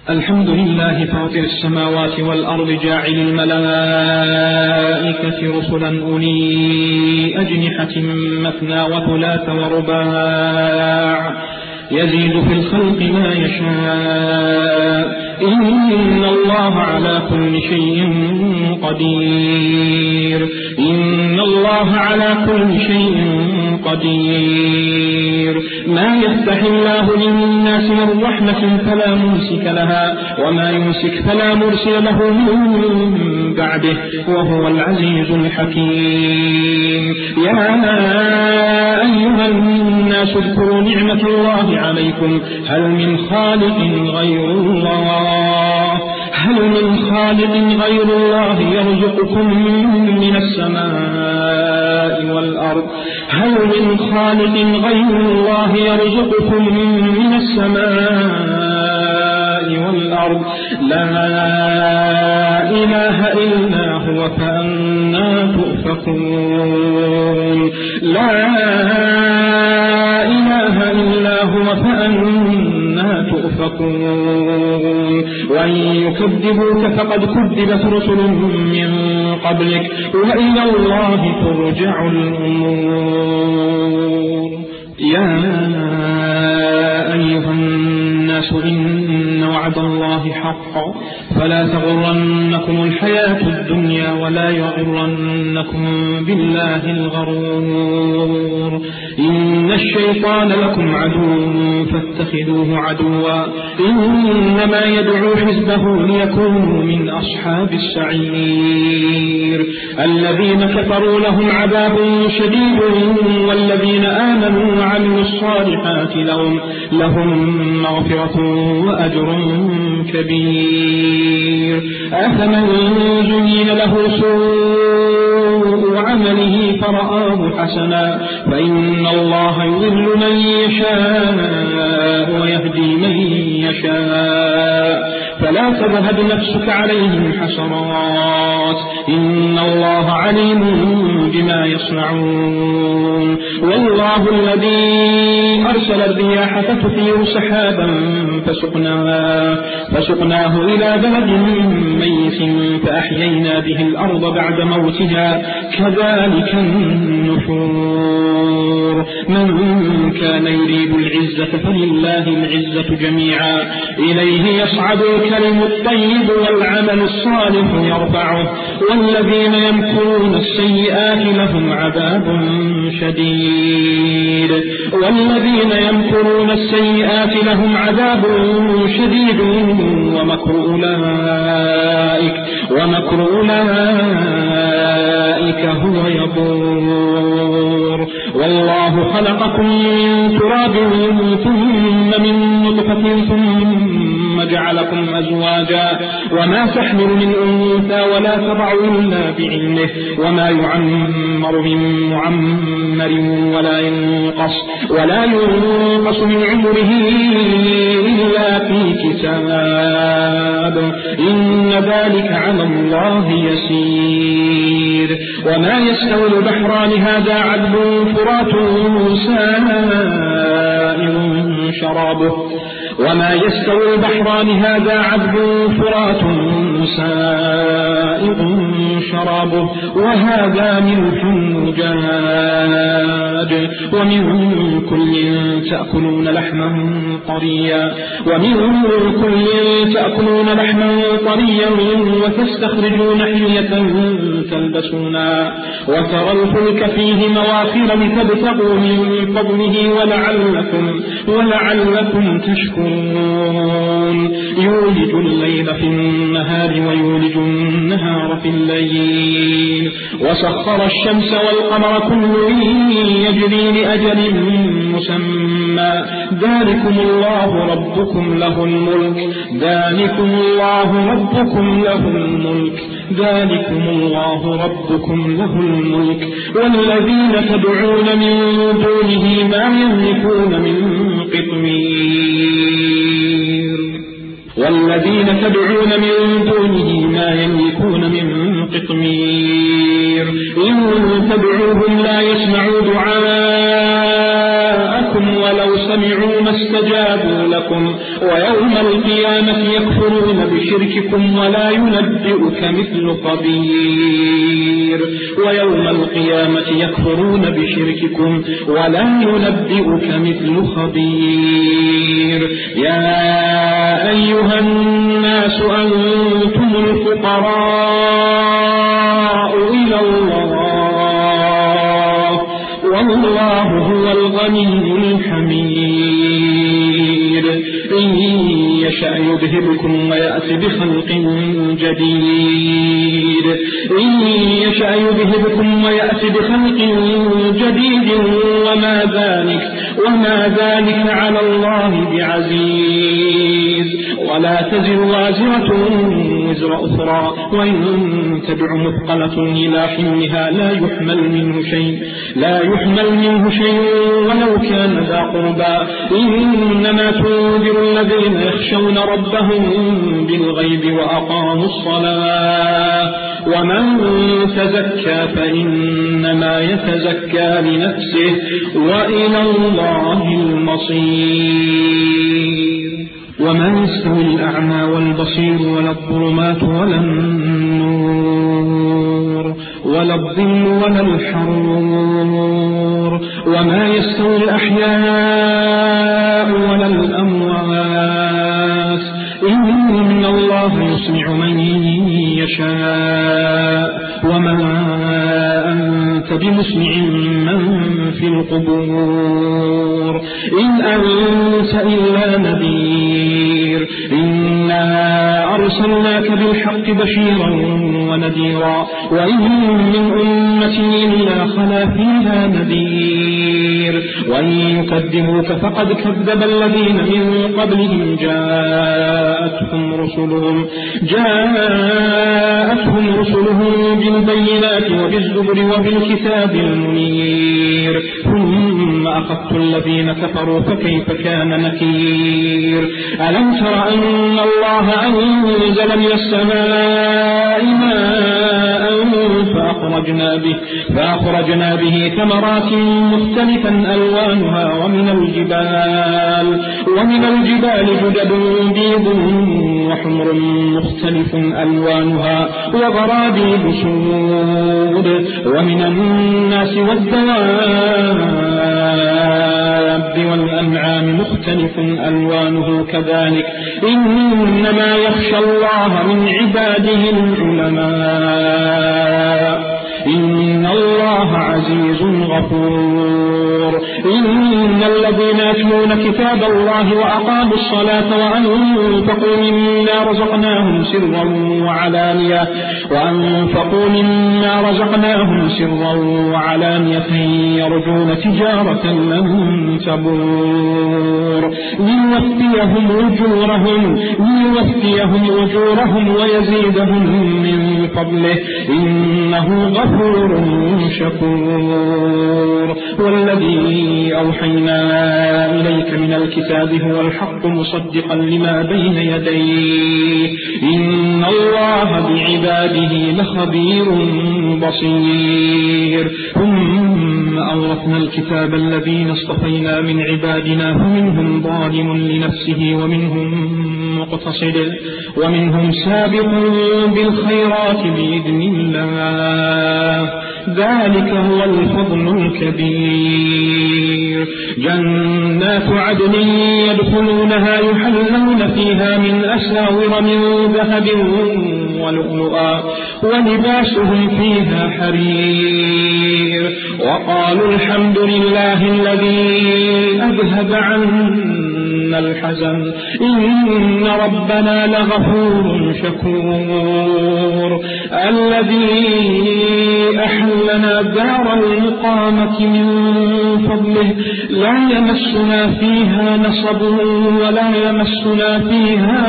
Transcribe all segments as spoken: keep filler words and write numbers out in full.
الحمد لله فاطر السماوات والأرض جاعل الملائكة رسلا أولي أجنحة مثنى وثلاث ورباع يزيد في الخلق ما يشاء إن الله على كل شيء قدير إن الله على كل شيء قدير ما يفتح الله للناس من رحمة فلا ممسك لها وما يمسك فلا مرسل له من بعده وهو العزيز الحكيم يا أيها الناس اذكروا نعمة الله عليكم هل من خالق غير الله هل من خالق غير الله يرزقكم من السماء والأرض هل من خالق غير الله يرزقكم من السماء والأرض لا إله إلا هو فأنى تؤفكون لا إله إلا هو فأنى تؤفكون وإن يكذبوك فقد كذبت رسل من قبلك وإلى الله ترجع الأمور يا أيها الناس إن وعد الله حق فلا تغرنكم الحياة الدنيا ولا يغرنكم بالله الغرور إن الشيطان لكم عدو فاتخذوه عدوا إنما يدعو حزبه ليكونوا من أصحاب السعير الذين كفروا لهم عذاب شديد والذين آمنوا وعملوا الصالحات لهم, لهم مغفرة وأجر كبير أفمن زين له سوء عمله فرآه حسنا فإن الله يضل من يشاء ويهدي من يشاء فلا تذهب نفسك عليهم حسرات إن الله عليم بما يصنعون والله الذي أرسل الرياح فتثير سحابا فسقناه, فسقناه إلى بلد ميت فأحيينا به الأرض بعد موتها كذلك النشور من كان يريد العزة فلله العزة جميعا إليه يصعد الكلم الطيب والعمل الصالح يرفعه والذين يمكرون السيئات لهم عذاب شديد والذين يمكرون السيئات لهم عذاب شديد ومكر أولئك ومكر أولئك هو يبور والله خلقكم من تراب ثم من نطفة ثم جعلكم أزواجا وما تحمل من أنثى ولا تضع إلا بعلمه وما يعمر من معمر ولا ينقص ولا ينقص من عمره إلا في كتاب إن ذلك على الله يسير وما يستوي البحران هذا عذب فرات سائغ شرابه وما يستوي البحران هذا عذب فرات سائغ شرابه وهذا ملح أجاج ومن كل تأكلون لحما طريا ومن كل تأكلون لحما طريا وتستخرجون حلية تلبسونها وترى الفلك فيه مواخر لتبتغوا من فضله ولعلكم, ولعلكم تشكرون يولج الليل في النهار ويولج النهار في الليل وسخر الشمس والقمر كل يجري لأجل مسمى ذلكم الله ربكم له الملك ذلكم الله ربكم له الملك ذلكم الله ربكم له الملك والذين تدعون من دونه ما يملكون من قطمير والذين تدعون من دونه ما يملكون من قطمير إن تدعوهم لا يسمعوا دعاءكم لكم ولو سمعوا ما استجابوا لكم ويوم القيامة يكفرون بشرككم ولا ينبئك مثل خبير ويوم القيامة يكفرون بشرككم ولا ينبئك مثل خبير يا أيها الناس أنتم الفقراء إلى الله والله هو الغني الحميد إن يشأ يذهبكم ويأتي بخلق جديد إن يشأ يذهبكم ويأتي بخلق جديد وما ذلك وما ذلك على الله بعزيز ولا تزر وازرة وزر أخرى وإن تدع مثقلة إلى حملها لا يحمل منه شيء لا يحمل منه شيء ولو كان ذا قربى إنما تنذر الذين يخشون ربهم بالغيب وأقاموا الصلاة ومن تزكى فإنما يتزكى لنفسه وإلى الله المصير وما يستوي الأعمى والبصير ولا الظلمات ولا النور ولا الظل ولا الحرور وما يستوي الأحياء ولا الأموات إن الله يسمع من يشاء وما أنت بمسمع من في القبور إن أنت إلا نذير إنا أرسلناك بالحق بشيرا ونذيرا وإن من أمة إلا خلا فيها نذير وإن يكذبوك فقد كذب الذين من قبلهم جاءتهم رسلهم جاءتهم رسلهم بالبينات وبالزبر وبالكتاب المنير ثم أخذت الذين كفروا فكيف كان نكير ألم تر أن الله أنزل من السماء ماء فأخرجنا به, فأخرجنا به ثمرات مختلفا ألوانها ومن الجبال ومن الجبال جدد بيض وحمر مختلف ألوانها وغرابيب سود ومن الناس والدواب والأنعام مختلف ألوانه كذلك إنما يخشى الله من عباده العلماء إن الله عزيز غفور إن الذين يتلون كتاب الله وأقاموا الصلاة وأنفقوا مما رزقناهم سرا وعلانية وأنفقوا مما رزقناهم سرا وعلانية يرجون تجارة لن تبور ليوفيهم أجورهم ليوفيهم أجورهم ويزيدهم من فضله إنه غفور شكور والذي أوحينا إليك من الكتاب هو الحق مصدقا لما بين يديه إن الله بعباده لخبير بصير ثم أورثنا الكتاب الذين اصطفينا من عبادنا فمنهم ظالم لنفسه ومنهم مقتصد ومنهم سابق بالخيرات بإذن الله ذلك هو الفضل الكبير جنات عدن يدخلونها يحلون فيها من أساور من ذهب ولؤلؤا ولباسهم فيها حرير وقالوا الحمد لله الذي أذهب عنا الحزن إن ربنا لغفور شكور الذي أحلنا دار المقامة من فضله لا يمسنا فيها نصب ولا يمسنا فيها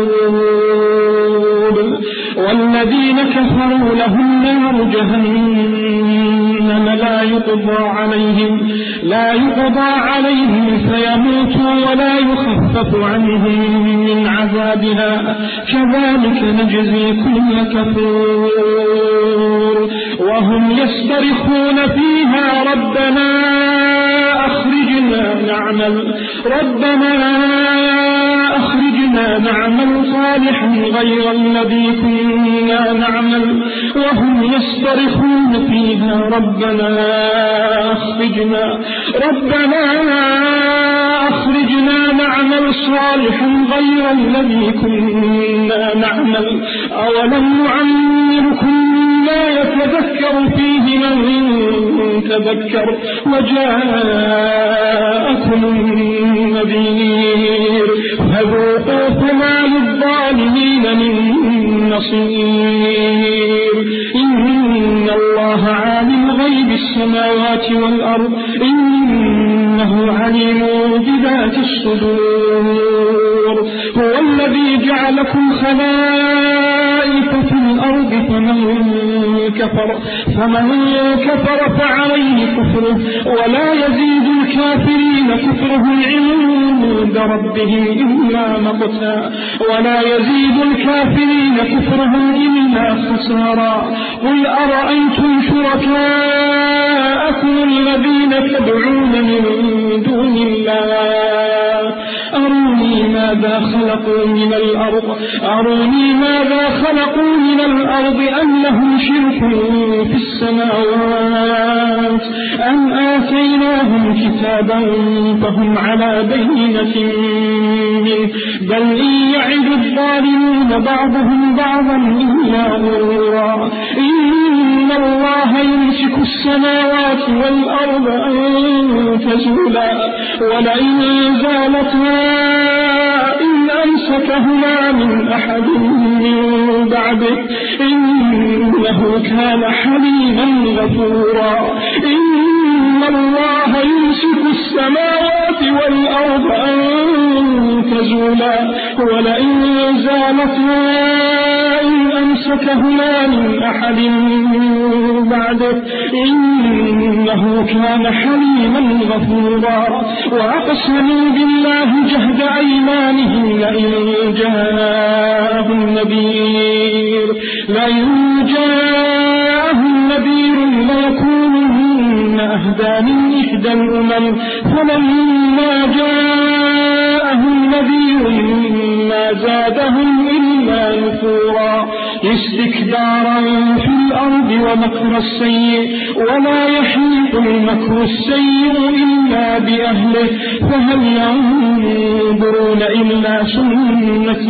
لغوب والذين كفروا لهم نار جهنم لا يقضى عليهم لا يقضى عليهم فيموتوا ولا يخفف عنهم من عذابها كذلك نجزي كل كفور وهم يصطرخون فيها ربنا أخرجنا أخرجنا نعمل ربنا أخرجنا نعمل صالحا غير الذي كنا نعمل وهم يصطرخون فيها ربنا أخرجنا ربنا أخرجنا نعمل صالحا غير الذي كنا نعمل أولم نعمركم ما يتذكر فيه من تذكر وجاءكم النذير فذوقوا فما للظالمين من نصير إن الله عالم غيب السماوات والأرض إنه عليم بذات الصدور هو الذي جعلكم خلائف في الأرض فمن كفر فمن كفر فعليه كفره ولا يزيد الكافرين كفرهم عند ربهم إلا مقتا ولا يزيد الكافرين كفرهم إلا خسارا قل أرأيتم شركاءكم الذين تدعون من دون الله أروني ماذا خلقوا من الأرض أروني ماذا خلقوا من الأرض أم لهم شرك في السماوات أم آتيناهم كتابا فهم على بينة منه بل إن يعد الظالمون بعضهم بعضا إلا غرورا إن الله يمسك السماوات والأرض أن تزولا ولئن زالتا إن أمسكهما من أحد من بعده إنه كان حليما غفورا إن الله يمسك السماوات والأرض أن تزولا ولئن زالتا إن أمسكهما من أحد من بعده إنه كان حليما غفورا وأقسموا بالله جهد أيمانهم لئن جاءهم نذير لئن جاءهم نذير ليكونن أهدى من إحدى الأمم فلما جاءهم نذير ما زادهم إلا نفورا استكبارا في الأرض ومكر السيء ولا يحيق المكر السيء إلا بأهله فهل ينظرون إلا سنة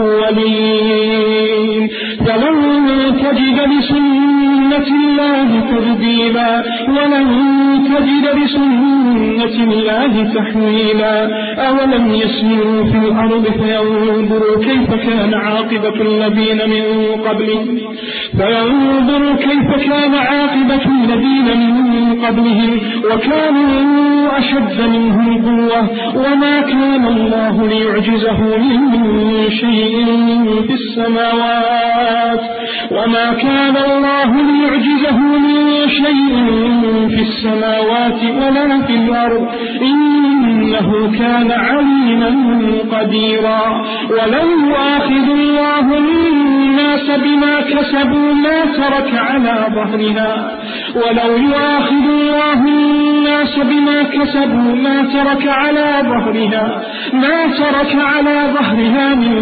الأولين فلن تجد لسنة الله تبديلا ولن تجد لسنة الله تحويلا أولم يسيروا في الأرض فينظروا كيف كان عاقبة الذين من قبلهم فينظروا كيف كان عاقبة الذين من قبلهم وكانوا أشد منهم قوة وما كان الله ليعجزه من شيء في السماوات وما كان الله ليعجزه من شيء في السماوات ولا في الأرض إنه كان عليما قديرا ولو يؤاخذ الله الناس بما كسبوا ما ترك على ظهرها ولو يؤاخذ الله الناس بما كسبوا ما ترك على ظهرها ما ترك على ظهرها من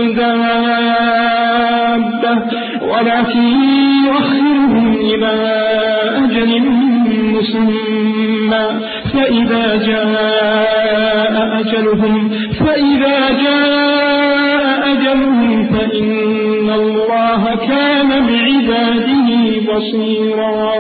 دابة ولكن يؤخرهم إلى أجل مسمى فإذا جاء أجلهم فإذا جاء أجلهم فإن الله كان بعباده بصيرا